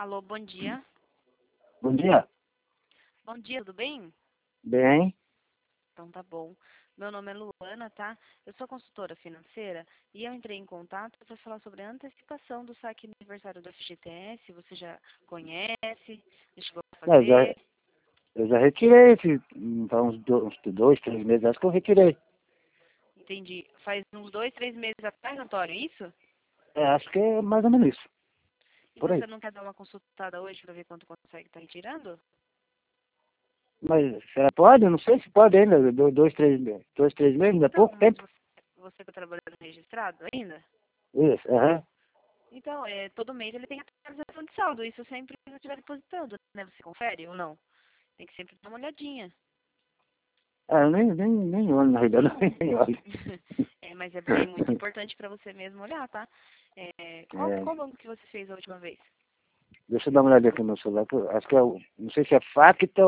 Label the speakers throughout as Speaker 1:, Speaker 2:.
Speaker 1: Alô, bom dia.
Speaker 2: Bom dia.
Speaker 1: Bom dia, tudo bem?
Speaker 2: Bem,
Speaker 1: Então tá bom. Meu nome é Luana, tá? Eu sou consultora financeira e eu entrei em contato para falar sobre a antecipação do saque aniversário do FGTS. Você já conhece? Já chegou a
Speaker 2: eu já,
Speaker 1: fazer?
Speaker 2: eu já retirei, então uns 2, 3 meses, acho que eu retirei.
Speaker 1: Entendi. Faz uns 2, 3 meses atrás, Antônio, isso?
Speaker 2: Acho que é mais ou menos isso,
Speaker 1: E
Speaker 2: por aí.
Speaker 1: você não quer dar uma consultada hoje para ver quanto consegue estar retirando?
Speaker 2: Mas será que pode? Eu não sei se pode ainda, 2, 3 meses, ainda é
Speaker 1: Então,
Speaker 2: pouco
Speaker 1: mas
Speaker 2: tempo.
Speaker 1: você está trabalhando registrado ainda?
Speaker 2: Isso, aham.
Speaker 1: Então, todo mês ele tem atualização de saldo. Isso sempre que você estiver depositando, né? Você confere ou não? Tem que sempre dar uma olhadinha.
Speaker 2: Eu nem olho na realidade, nem olho.
Speaker 1: Mas é bem muito importante para você mesmo olhar, tá?
Speaker 2: É,
Speaker 1: Qual banco que você fez a última vez?
Speaker 2: deixa eu dar uma olhadinha aqui no meu celular, que acho que é não sei se é Facta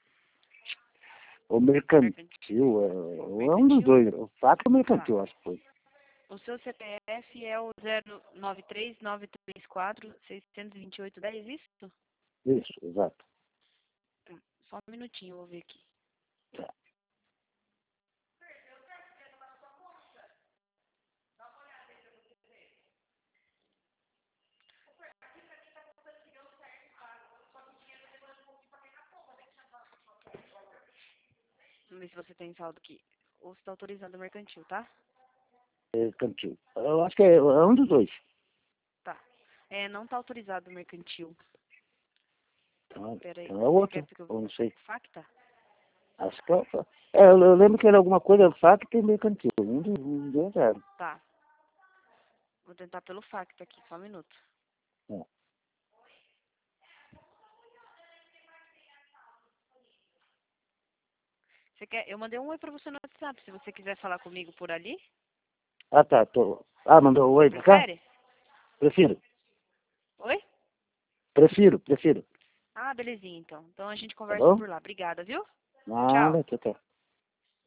Speaker 2: ou Mercantil, ou é um dos
Speaker 1: Mercantil?
Speaker 2: dois, o Facta ou
Speaker 1: Tá.
Speaker 2: Mercantil, acho que foi.
Speaker 1: O seu CPF é o 093-934-628-10, isso?
Speaker 2: Isso, exato.
Speaker 1: Só um minutinho, eu vou ver aqui.
Speaker 2: Tá.
Speaker 1: Vamos ver se você tem saldo aqui. Ou se está autorizado o mercantil, tá?
Speaker 2: Mercantil. Eu acho que é um dos dois.
Speaker 1: Tá. Não está autorizado o mercantil.
Speaker 2: Então,
Speaker 1: Pera aí.
Speaker 2: então é
Speaker 1: Você quer
Speaker 2: outro,
Speaker 1: que eu...
Speaker 2: ou não sei.
Speaker 1: Facta?
Speaker 2: Acho que eu lembro que era alguma coisa Facta e Mercantil. Um dos dois era.
Speaker 1: Tá. Vou tentar pelo Facta aqui, só um minuto.
Speaker 2: É.
Speaker 1: Você quer? Eu mandei um oi pra você no WhatsApp. Se você quiser falar comigo por ali,
Speaker 2: Ah, tá. Mandou
Speaker 1: você
Speaker 2: oi pra cá?
Speaker 1: prefere?
Speaker 2: Prefiro.
Speaker 1: Oi?
Speaker 2: Prefiro.
Speaker 1: Ah, belezinha, então. Então a gente
Speaker 2: Tá
Speaker 1: conversa
Speaker 2: bom?
Speaker 1: por lá. Obrigada, viu? Tchau.
Speaker 2: Nada, tchau, tchau.